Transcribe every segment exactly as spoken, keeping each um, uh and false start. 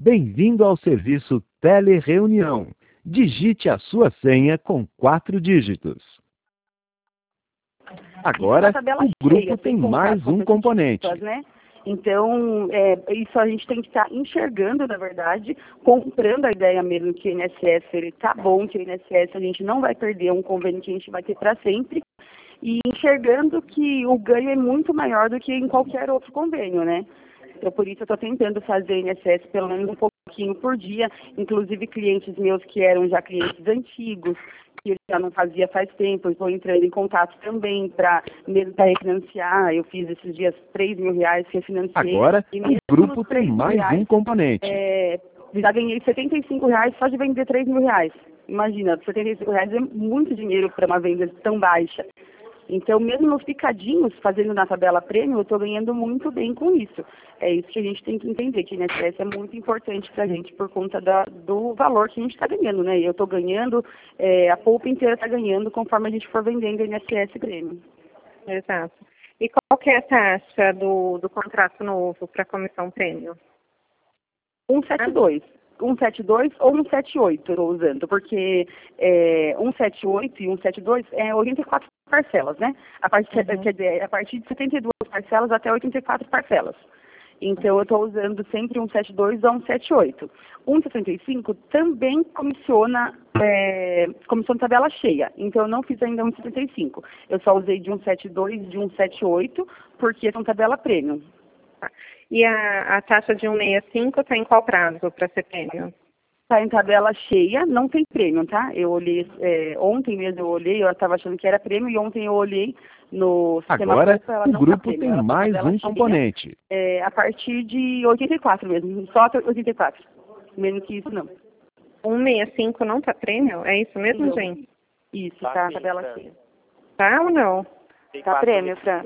Bem-vindo ao serviço Telereunião. Digite a sua senha com quatro dígitos. Agora, o grupo cheia, tem mais um componente. Né? Então, é, isso a gente tem que estar enxergando, na verdade, comprando a ideia mesmo que o I N S S ele tá bom, que o I N S S a gente não vai perder, um convênio que a gente vai ter para sempre, e enxergando que o ganho é muito maior do que em qualquer outro convênio, né? Então, por isso eu estou tentando fazer o I N S S pelo menos um pouquinho por dia, inclusive clientes meus que eram já clientes antigos, que eu já não fazia faz tempo, eu estou entrando em contato também para mesmo para refinanciar. Eu fiz esses dias três mil reais, refinanciei. Agora, e o grupo tem mais reais, um componente. É, já ganhei setenta e cinco reais só de vender três mil reais. Imagina, setenta e cinco reais é muito dinheiro para uma venda tão baixa. Então, mesmo nos picadinhos, fazendo na tabela prêmio, eu estou ganhando muito bem com isso. É isso que a gente tem que entender, que o I N S S é muito importante para a gente por conta da, do valor que a gente está ganhando, né? Eu estou ganhando, é, a polpa inteira está ganhando conforme a gente for vendendo o I N S S prêmio. Exato. E qual que é a taxa do, do contrato novo para a comissão prêmio? cento e setenta e dois. cento e setenta e dois ou cento e setenta e oito eu estou usando, porque é, cento e setenta e oito e cento e setenta e dois é oitenta e quatro parcelas, né? A partir, uhum. quer dizer, a partir de setenta e duas parcelas até oitenta e quatro parcelas. Então, eu estou usando sempre cento e setenta e dois ou cento e setenta e oito. cento e setenta e cinco também comissiona, é, comissiona tabela cheia. Então, eu não fiz ainda cento e setenta e cinco. Eu só usei de cento e setenta e dois e de cento e setenta e oito, porque são tabela premium. E a, a taxa de cento e sessenta e cinco está em qual prazo para ser prêmio? Está em tabela cheia, não tem prêmio, tá? Eu olhei, é, ontem mesmo eu olhei, eu estava achando que era prêmio, e ontem eu olhei no sistema. Agora, Poupa, ela o não grupo tá prêmio, tem ela tá mais um cheia, componente. é, a partir de oitenta e quatro mesmo, só até oitenta e quatro. Menos que isso, não. cento e sessenta e cinco não está prêmio? É isso mesmo, não. gente? Isso, tá, tá tabela cheia. Tá ou não? Tá prêmio, Fran?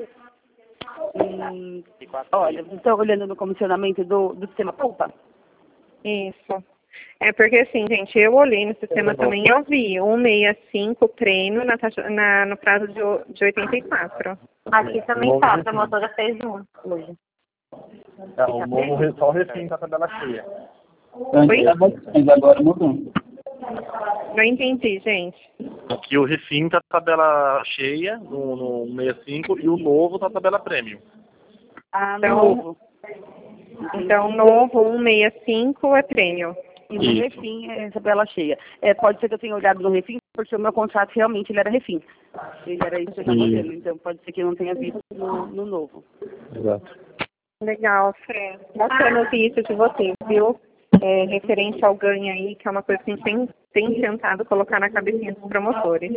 Hum, olha, estão olhando no comissionamento do, do sistema Poupa? Isso. É porque assim, gente, eu olhei no sistema também e eu vi cento e sessenta e cinco prêmio na taxa, na, no prazo de, de oitenta e quatro. Aqui também tá, a promotora fez um hoje. É, o novo só o refém tá tabela cheia. Oi? Mas agora mudou. Não entendi, gente. Aqui o refim tá tabela cheia no, no cento e sessenta e cinco e o novo tá tabela prêmio. Ah, então, novo. Então, o novo cento e sessenta e cinco é prêmio. E no Isso. refim é tabela cheia. É, pode ser que eu tenha olhado no refim, porque o meu contrato realmente ele era refim. Ele era isso aqui modelo, então pode ser que eu não tenha visto no, no novo. Exato. Legal, Fran. Bacana ouvir isso de você, viu? É, referente ao ganho aí, que é uma coisa que a gente tem, tem tentado colocar na cabecinha dos promotores.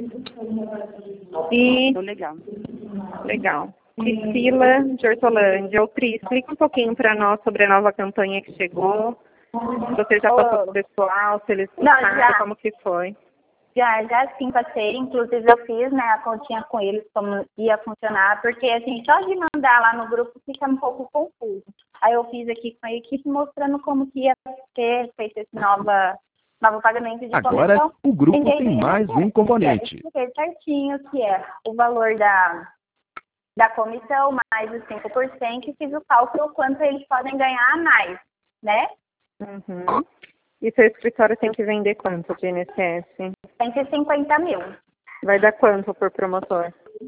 E... Então, legal. Legal. Priscila de Hortolândia. Ô, Pri, explica um pouquinho para nós sobre a nova campanha que chegou. Se você já passou oh. pro pessoal, se eles gostaram, como que foi? Já, já sim passei. Inclusive eu fiz, né, a continha com eles, como ia funcionar, porque assim, só de mandar lá no grupo fica um pouco confuso. Aí eu fiz aqui com a equipe mostrando como que ia ter feito esse nova, novo pagamento de Agora, comissão. o grupo Entendi, tem mais um componente. Eu expliquei certinho que é o valor da, da comissão mais os cinco por cento e fiz o cálculo quanto eles podem ganhar a mais, né? Uhum. E seu escritório tem que vender quanto de I N S S? cento e cinquenta mil. Vai dar quanto por promotor?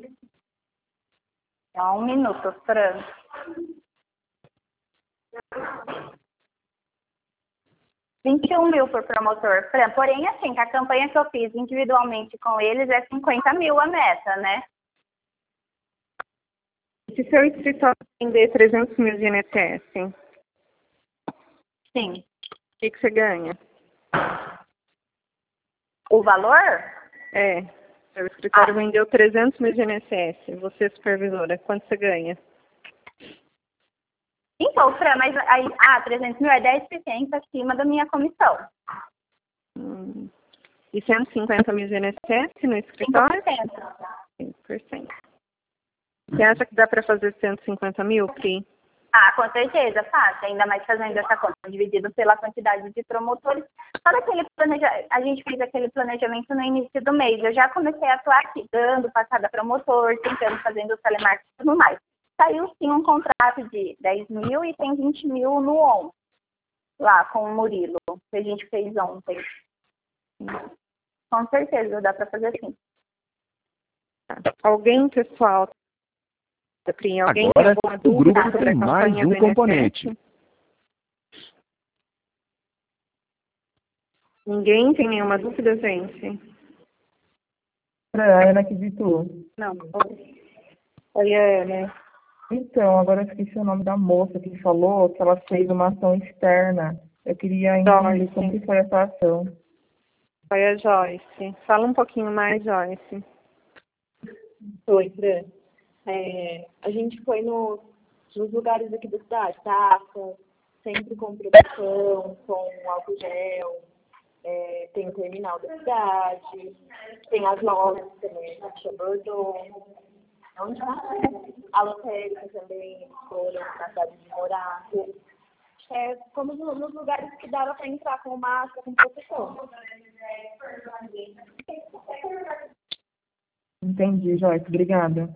Só um minuto, Fran. vinte e um mil por promotor, Fran. Porém, assim, que a campanha que eu fiz individualmente com eles é cinquenta mil a meta, né? Se seu escritório vender trezentos mil de I N S S? Sim. O que, que você ganha? O valor? É. Seu escritório ah. vendeu trezentos mil de I N S S. Você, supervisora, quanto você ganha? Então, Fran, mas aí, ah, trezentos mil é dez por cento acima da minha comissão. Hum. E cento e cinquenta mil de I N S S no escritório? cinco por cento. cinco por cento. Você acha que dá para fazer cento e cinquenta mil, Pri? Ah, com certeza, fácil. Ainda mais fazendo essa conta dividida pela quantidade de promotores. Sabe aquele planejamento, a gente fez aquele planejamento no início do mês. Eu já comecei a atuar aqui, dando passada promotor, tentando, fazendo o telemarketing e tudo mais. Saiu sim um contrato de dez mil e tem vinte mil no on. lá com o Murilo, que a gente fez ontem. Com certeza, dá para fazer assim. Alguém, pessoal, Pri, alguém Agora, tem alguma o dúvida grupo sobre a tem mais campanha um do I N S S? componente. Ninguém tem nenhuma dúvida, gente? A Ana que ditou. Não. Oi, Ana. Então, agora eu esqueci o nome da moça que falou que ela fez uma ação externa. Eu queria entender Joyce. como que foi essa ação. Oi, a Joyce. Fala um pouquinho mais, Joyce. Oi, Fran. É, a gente foi no, nos lugares aqui da cidade, tá? Com, sempre com proteção, com álcool gel, é, tem o terminal da cidade, tem as lojas também, a Tia Bordeaux. Onde mais? A lotérica também, eles foram na cidade de Morato. É, fomos nos lugares que dava para entrar com máscara, com proteção. Entendi, Joyce. Obrigada.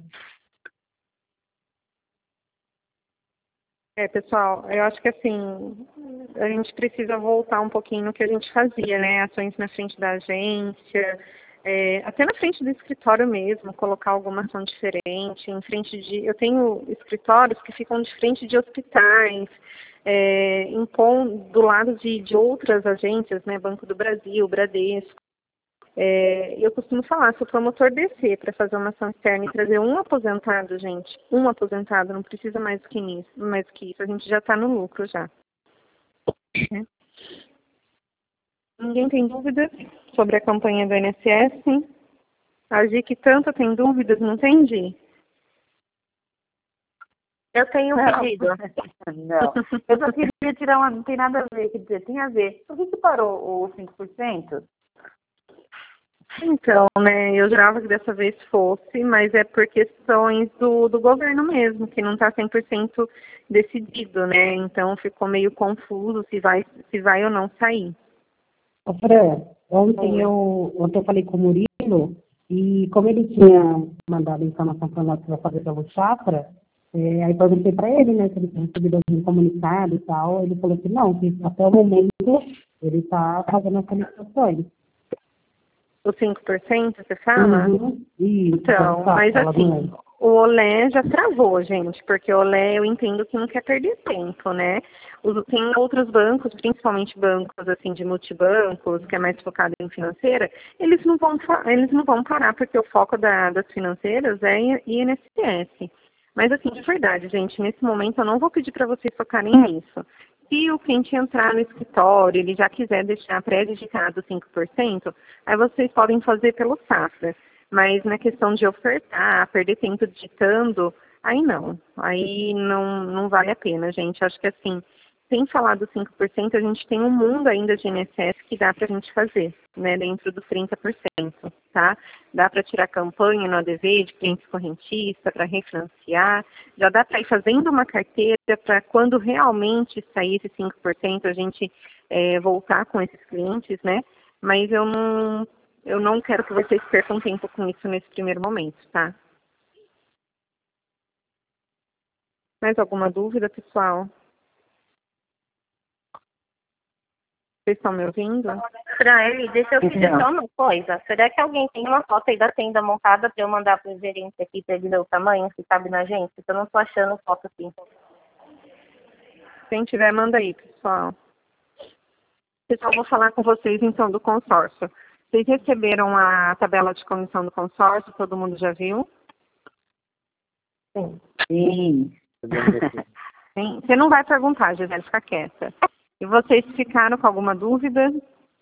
É, pessoal, eu acho que assim, a gente precisa voltar um pouquinho no que a gente fazia, né? Ações na frente da agência, é, até na frente do escritório mesmo, colocar alguma ação diferente, em frente de. Eu tenho escritórios que ficam de frente de hospitais, é, em, do lado de, de outras agências, né? Banco do Brasil, Bradesco. É, eu costumo falar, se o promotor descer para fazer uma ação externa e trazer um aposentado, gente, um aposentado, não precisa mais do que isso, mais do que isso, a gente já está no lucro já. É. Ninguém tem dúvidas sobre a campanha do I N S S? A Gi que tanto tem dúvidas, não tem, Gi? Eu tenho um Não. pedido. Não. Eu só queria tirar uma. Não tem nada a ver, quer dizer, tem a ver. Por que que parou o cinco por cento? Então, né, eu jurava que dessa vez fosse, mas é por questões do, do governo mesmo, que não está cem por cento decidido, né? Então ficou meio confuso se vai, se vai ou não sair. Ô, Fran, ontem eu, ontem eu falei com o Murilo e como ele tinha mandado informação para nós para fazer pelo Chafra, é, aí perguntei para ele, né, se ele tinha recebido algum comunicado e tal, ele falou que não, que até o momento ele está fazendo as solicitações. O cinco por cento, você fala? Uhum. Isso, então, tá, mas fala assim, bem. o Olé já travou, gente, porque o Olé eu entendo que não quer perder tempo, né? Os, tem outros bancos, principalmente bancos assim de multibancos, que é mais focado em financeira, eles não vão, eles não vão parar, porque o foco da, das financeiras é I N S S. Mas assim, de verdade, gente, nesse momento eu não vou pedir para vocês focarem nisso. Se o cliente entrar no escritório, ele já quiser deixar pré-digitado cinco por cento, aí vocês podem fazer pelo Safra. Mas na questão de ofertar, perder tempo digitando, aí não. Aí não, não vale a pena, gente. Acho que assim, sem falar dos cinco por cento, a gente tem um mundo ainda de I N S S que dá para a gente fazer, né, dentro dos trinta por cento, tá? Dá para tirar campanha no A D V de clientes correntistas, para refinanciar, já dá para ir fazendo uma carteira para quando realmente sair esse cinco por cento a gente é, voltar com esses clientes, né? Mas eu não, eu não quero que vocês percam tempo com isso nesse primeiro momento, tá? Mais alguma dúvida, pessoal? Vocês estão me ouvindo? Fran, deixa eu pedir só uma coisa. Será que alguém tem uma foto aí da tenda montada para eu mandar para o gerente aqui para ele ver o tamanho, se cabe na agência? Eu não estou achando foto assim. Quem tiver, manda aí, pessoal. Pessoal, vou falar com vocês então do consórcio. Vocês receberam a tabela de comissão do consórcio? Todo mundo já viu? Sim. Sim. Sim. Você não vai perguntar, Gisele, fica quieta. E vocês ficaram com alguma dúvida?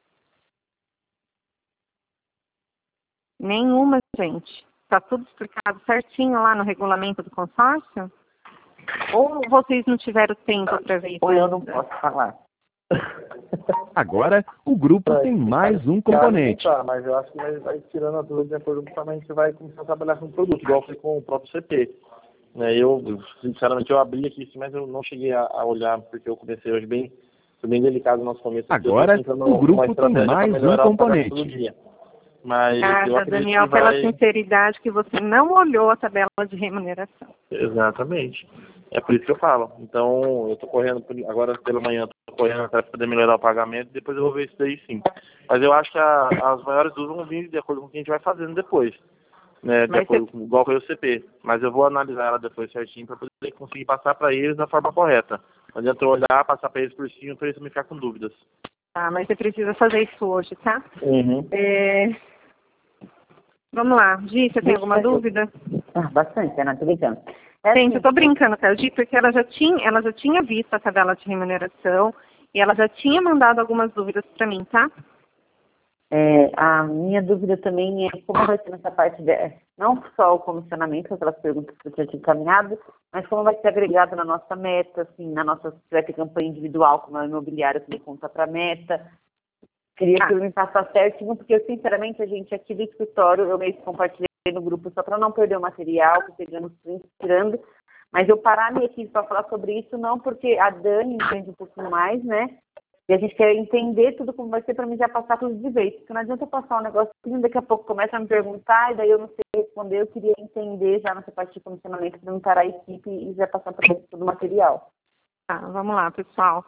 Nenhuma, gente. Está tudo explicado certinho lá no regulamento do consórcio? Ou vocês não tiveram tempo para ver isso? Ou eu não posso falar. Agora, o grupo tem mais um componente. Tá, mas eu acho que vai, vai tirando a dúvida de acordo com como a gente vai começar a trabalhar com o produto, igual foi com o próprio C P. Né, eu, sinceramente, eu abri aqui, mas eu não cheguei a, a olhar, porque eu comecei hoje bem, foi bem delicado o nosso começo. Agora, o grupo tem mais um componente. Mas Obrigada, Daniel, pela vai... sinceridade que você não olhou a tabela de remuneração. Exatamente. É por isso que eu falo. Então, eu estou correndo, agora pela manhã, estou correndo atrás para poder melhorar o pagamento, depois eu vou ver isso daí sim. Mas eu acho que a, as maiores dúvidas vão vir de acordo com o que a gente vai fazendo depois, né, de Mas acordo você- com igual foi o C P. Mas eu vou analisar ela depois certinho para poder conseguir passar para eles da forma correta. Não adianta eu olhar, passar para eles por cima, para eles não ficar com dúvidas. Tá, mas você precisa fazer isso hoje, tá? Uhum. É, Vamos lá. Gi, você tem alguma dúvida? Ah, bastante, Ana, tô brincando. É Gente, assim, eu tô brincando, tá, Gi? Porque ela já tinha, ela já tinha visto a tabela de remuneração e ela já tinha mandado algumas dúvidas para mim, tá? é, a minha dúvida também é como vai ser nessa parte, de, não só o comissionamento, aquelas perguntas que eu tinha te encaminhado, mas como vai ser agregado na nossa meta, assim, na nossa, se vai ter campanha individual, como é o imobiliário que ele conta para meta. Queria que eu me passasse certinho, porque eu, sinceramente, a gente aqui do escritório, eu meio que compartilhei no grupo só para não perder o material, pegando os prints, tirando, mas eu parar a minha equipe para falar sobre isso, não porque a Dani entende um pouquinho mais, né? E a gente quer entender tudo como vai ser para mim já passar tudo de vez, porque não adianta eu passar um negócio que daqui a pouco começa a me perguntar e daí eu não sei responder, eu queria entender já nessa parte de comissionamento, para não parar a equipe e já passar para todo o material. Tá, vamos lá, pessoal.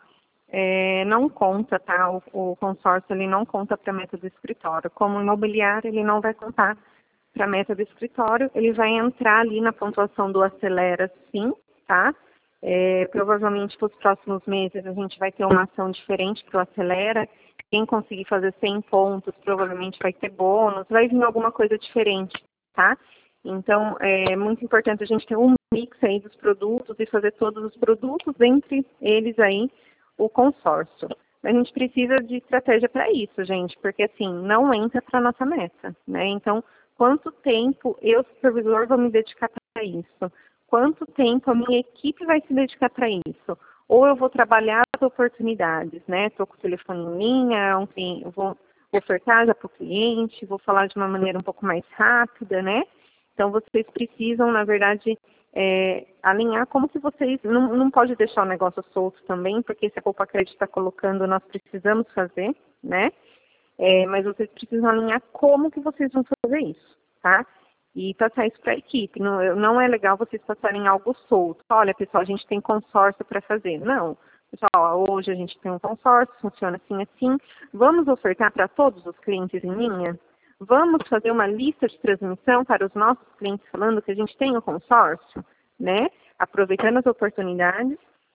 É, não conta, tá? O, o consórcio, ele não conta para a meta do escritório. Como imobiliário, ele não vai contar para a meta do escritório. Ele vai entrar ali na pontuação do Acelera, sim, tá? É, provavelmente, para os próximos meses, a gente vai ter uma ação diferente para o Acelera. Quem conseguir fazer cem pontos, provavelmente vai ter bônus. Vai vir alguma coisa diferente, tá? Então, é muito importante a gente ter um mix aí dos produtos e fazer todos os produtos, entre eles aí, o consórcio. A gente precisa de estratégia para isso, gente, porque assim, não entra para a nossa meta, né? Então, quanto tempo eu, supervisor, vou me dedicar para isso? Quanto tempo a minha equipe vai se dedicar para isso? Ou eu vou trabalhar as oportunidades, né? Estou com o telefone em linha, um cliente, eu vou ofertar já para o cliente, vou falar de uma maneira um pouco mais rápida, né? Então, vocês precisam, na verdade, é, alinhar como que vocês... Não, não pode deixar o negócio solto também, porque se a Poupa Crédito está colocando, nós precisamos fazer, né? É, mas vocês precisam alinhar como que vocês vão fazer isso, tá? E passar isso para a equipe. Não, não é legal vocês passarem algo solto. Olha, pessoal, a gente tem consórcio para fazer. Não. Pessoal, hoje a gente tem um consórcio, funciona assim, assim. Vamos ofertar para todos os clientes em linha? Vamos fazer uma lista de transmissão para os nossos clientes falando que a gente tem um consórcio, né? Aproveitando as oportunidades,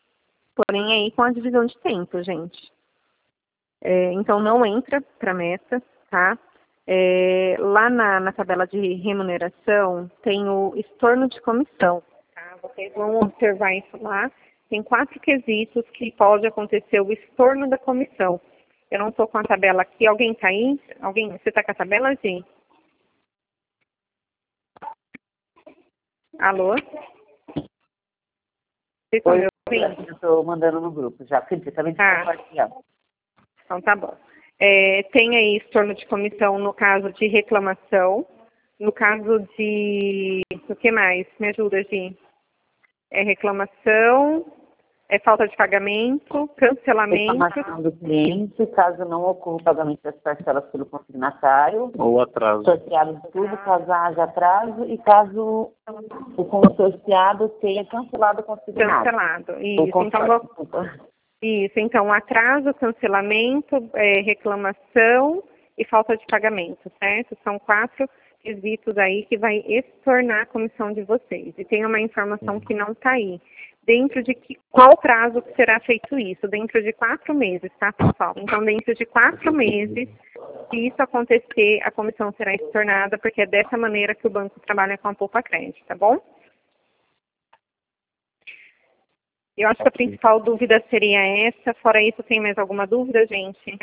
porém aí com a divisão de tempo, gente. É, então não entra para a meta, tá? É, lá na, na tabela de remuneração tem o estorno de comissão, tá? Vocês vão observar isso lá. Tem quatro quesitos que pode acontecer o estorno da comissão. Eu não estou com a tabela aqui. Alguém está aí? Alguém? Você está com a tabela, Gi? Alô? Vocês estão me ouvindo? Eu estou mandando no grupo já, porque também está compartilhando. Então tá bom. É, tem aí estorno de comissão no caso de reclamação, no caso de... O que mais? Me ajuda, Gi. É reclamação... É falta de pagamento, cancelamento. Reclamação do cliente, caso não ocorra o pagamento das parcelas pelo consignatário. Ou atraso. Sorteado de tudo, caso haja atraso e caso o consorciado tenha cancelado o consignado. Cancelado, isso. Então, vou... isso. Então, atraso, cancelamento, é, reclamação e falta de pagamento, certo? São quatro quesitos aí que vai estornar a comissão de vocês. E tem uma informação que não está aí. Dentro de que, qual prazo que será feito isso? Dentro de quatro meses, tá, pessoal? Então, dentro de quatro meses, se isso acontecer, a comissão será estornada, porque é dessa maneira que o banco trabalha com a Poupa Crédito, tá bom? Eu acho que a principal dúvida seria essa. Fora isso, tem mais alguma dúvida, gente?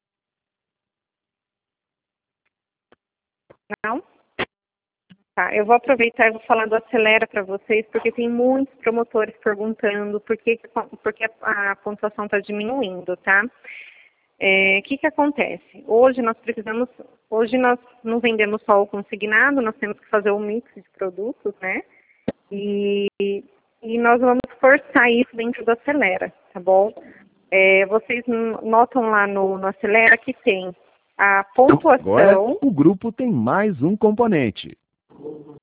Não? Tá, eu vou aproveitar e vou falar do Acelera para vocês, porque tem muitos promotores perguntando por que, por que a, a pontuação está diminuindo, tá? O é, que que acontece? Hoje nós precisamos, hoje nós não vendemos só o consignado, nós temos que fazer um mix de produtos, né? E, e nós vamos forçar isso dentro do Acelera, tá bom? É, vocês notam lá no, no Acelera que tem a pontuação... Agora o grupo tem mais um componente.